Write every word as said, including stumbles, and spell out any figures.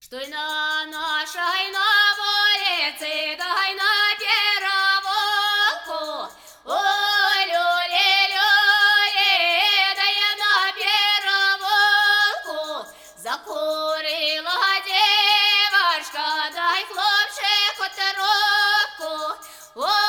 Что и на нашей на улице, дай на переволку. Ой, люли, люли, дай на переволку. Закурила девочка, дай хлопчику трубку. Ой,